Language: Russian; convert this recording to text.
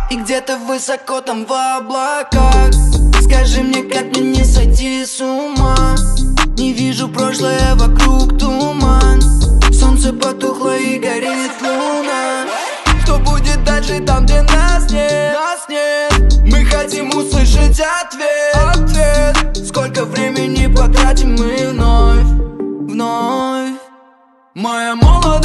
И где-то высоко там в облаках. Скажи мне, как мне не сойти с ума? Не вижу прошлое, вокруг туман. Солнце потухло и горит луна. Что будет дальше там, где нас нет? Мы хотим услышать ответ. Сколько времени потратим мы вновь? Моя молодость